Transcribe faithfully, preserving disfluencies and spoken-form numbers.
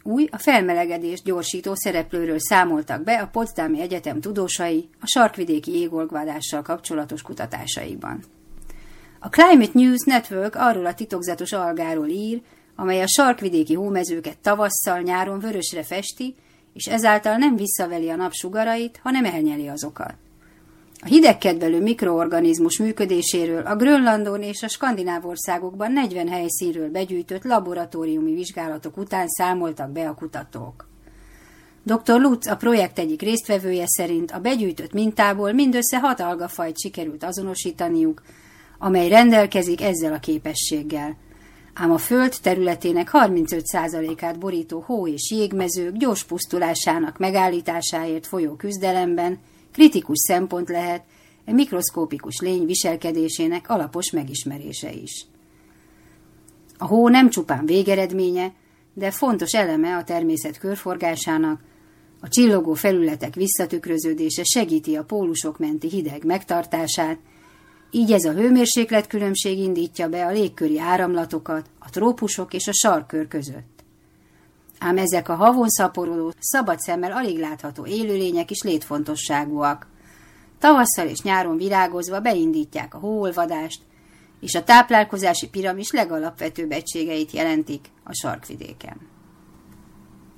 Új, a felmelegedést gyorsító szereplőről számoltak be a Potsdami Egyetem tudósai a sarkvidéki jégolvadással kapcsolatos kutatásaikban. A Climate News Network arról a titokzatos algáról ír, amely a sarkvidéki hómezőket tavasszal, nyáron vörösre festi, és ezáltal nem visszaveli a nap sugarait, hanem elnyeli azokat. A hidegkedvelő mikroorganizmus működéséről a Grönlandon és a skandináv országokban negyven helyszínről begyűjtött laboratóriumi vizsgálatok után számoltak be a kutatók. doktor Lutz, a projekt egyik résztvevője szerint a begyűjtött mintából mindössze hat algafajt sikerült azonosítaniuk, amely rendelkezik ezzel a képességgel. Ám a Föld területének harmincöt százalékát borító hó- és jégmezők gyors pusztulásának megállításáért folyó küzdelemben kritikus szempont lehet e mikroszkópikus lény viselkedésének alapos megismerése is. A hó nem csupán végeredménye, de fontos eleme a természet körforgásának, a csillogó felületek visszatükröződése segíti a pólusok menti hideg megtartását, így ez a hőmérséklet különbség indítja be a légköri áramlatokat a trópusok és a sarkkör között. Ám ezek a havon szaporodó, szabad szemmel alig látható élőlények is létfontosságúak. Tavasszal és nyáron virágozva beindítják a hóolvadást, és a táplálkozási piramis legalapvetőbb egységeit jelentik a sarkvidéken.